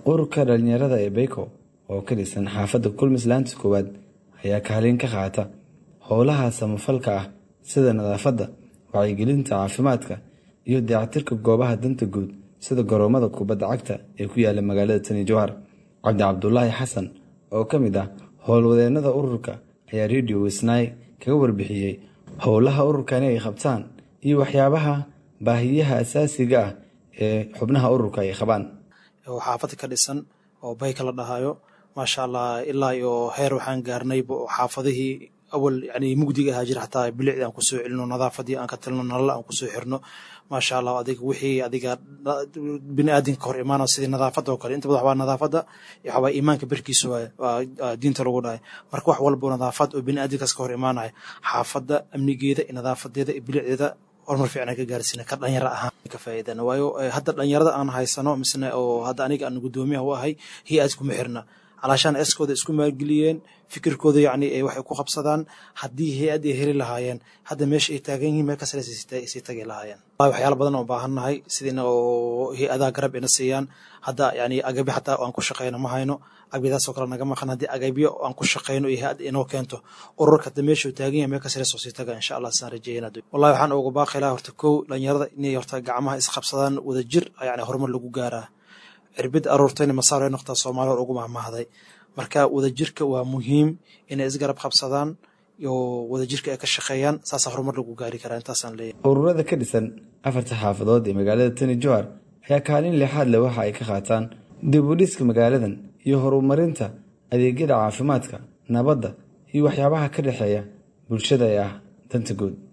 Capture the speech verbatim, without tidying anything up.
ururka dhalinyarada ee Beko oo ka dhisan xaafadda Kulmisland koowaad ayaa kaalin ka qaata howlaha samafalka ah sida nadaafadda, wacyigelinta caafimaadka iyo dayactirka goobaha danta guud sida garoomada kubadda cagta ee ku yaala magaalada Tani Jowhar. Cabdi Cabdullaahi Xasan oo ka mid ah howlwadeennada ururka ayaa Radio Wisnay kaga warbixiyay howlaha ururkani ay qabtaan iyo waxyaabaha baahiyaha asaasiga ah ee xubnaha ururka ay qabaan. xaafadda ka dhisan oo Beko la dhahayo maasha Allah ilaa iyo heer waxaan gaarnay xaafadihii awal yani mugdiga ahaa jira xataa bilicda aan ku soo celino nadaafadii aan ka talno nalal aan ku soo xirno maasha Allah adiga wixii adiga bini'aadinka hor imaanay sidii nadaafadda oo kale inta badan waa nadaafadda waxa iimaanka barkiisu waa diinta lagu dhahay marka wax walba nadaafad oo bini'aadinkaas ka hor imaanay xaafadda amnigeeda iyo nadaafadeeda iyo bilicdeeda hormar fiican ka gaarsiina ka dhalinyaro ahaan ka faa'iidana waayo hadda dhalinyarada aan haysano misna oo hadda aniga aan gudoomiyaha u ahay hay'ad kuma xirna علشان اسكود اسكو ماجليين فكر كود يعني waxay ku qabsadaan hadii hay'ad ay heli lahaayeen hadda meesha ay taagan yihiin meel ka sareysa si tagay lahaayeen waxyaalo badan oo baahanahay sidina oo hay'adaha garab ina siiyaan hadda yani agabi xataa aan ku shaqeyno ma hayno agabidaas oo kale naga maqan hadii agabiyo aan ku shaqeyno iyo hay'ad inoo keento ururka hadda meesha uu taagan yahay meel ka sareysa si taga insha Allah saan rajeeyna wallahi waxaan ugu baaqi lahaa horta koow dhalinyarada inay horta gacmaha is qabsadaan wada jir yani horumar lagu gaaraa cirbid aroortayna masaaro noqda Soomaaliya ugu mahmahday marka wada jirka waa muhiim inay isgarab qabsadaan iyo wada jirka ay ka shaqeeyaan saas horumar lagu gaari karaa intaasan leeyahay ururada ka dhisan afarta xaafadood ee magaalada Tani Jowhar ayaa kaalin lixaad leh waxa ay ka qaataan dib u dhiska magaaladan iyo horumarinta adeegyada caafimaadka nabadda iyo waxyaabaha ka dhaxeeya bulshada ee ah danta guud.